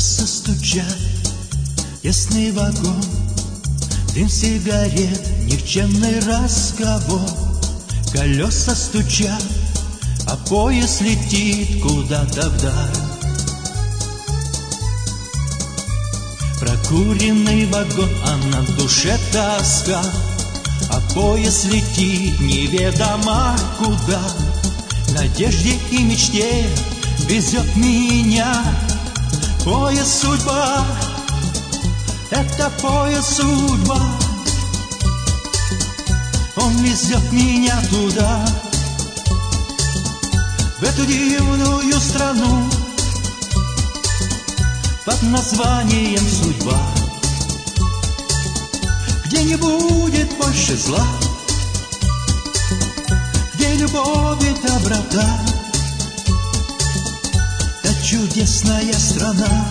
Колеса стучат, тесный вагон, дым сигарет, никчемный разговор. Колеса стучат, а поезд летит куда-то вдаль. Прокуренный вагон, а на душе тоска, а поезд летит неведомо куда. Надежде и мечте везет меня поезд судьба, это поезд судьба. Он везет меня туда, в эту дивную страну под названием судьба, где не будет больше зла, где любовь и доброта. Та чудесная страна,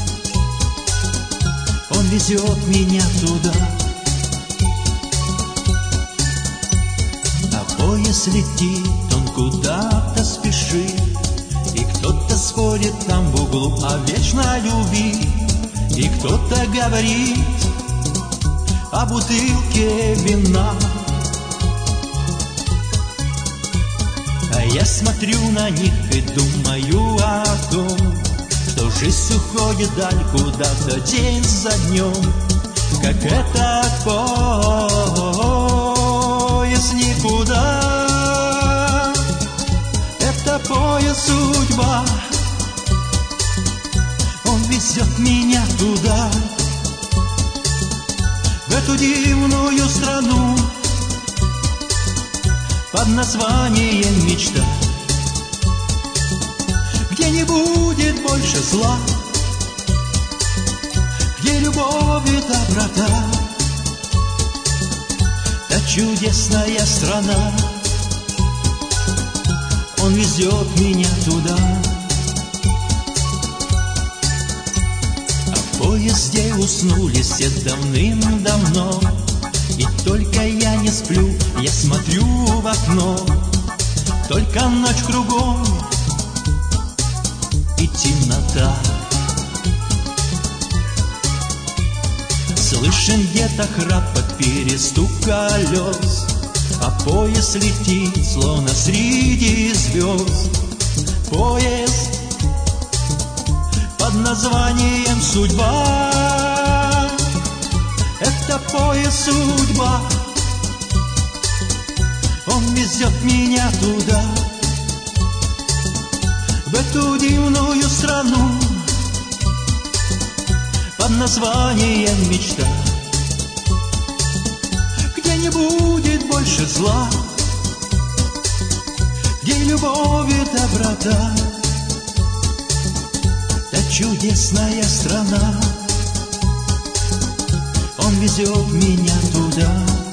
он везет меня туда. А поезд летит, он куда-то спешит, и кто-то спорит там в углу о вечной любви, и кто-то говорит о бутылке вина. А я смотрю на них и думаю о том, что жизнь уходит даль куда-то день за днем, как этот поезд никуда. Это поезд судьба, он везет меня туда, в эту дивную страну под названием мечта, где не будет больше зла, где любовь и доброта. Та чудесная страна, он везет меня туда. А в поезде уснули все давным-давно, и только я не сплю, я смотрю в окно. Только ночь кругом и темнота. Слышен где-то храп от перестук колес, а поезд летит, словно среди звезд. Поезд под названием судьба, это поезд судьба, он везет меня туда, в эту дивную страну под названием мечта, где не будет больше зла, где любовь и доброта. Та чудесная страна, он везет меня туда.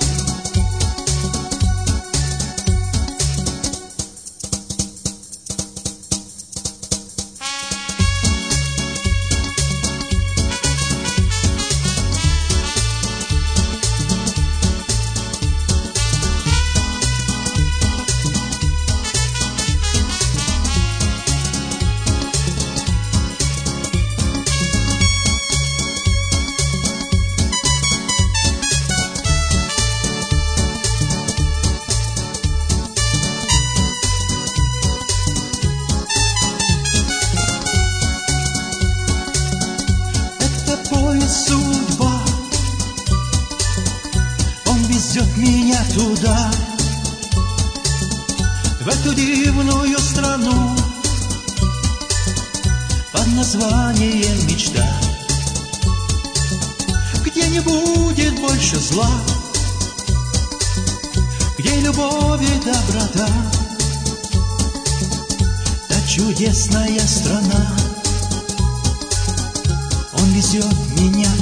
Судьба, он везет меня туда, в эту дивную страну под названием мечта, где не будет больше зла, где любовь и доброта. Та чудесная страна, он везет меня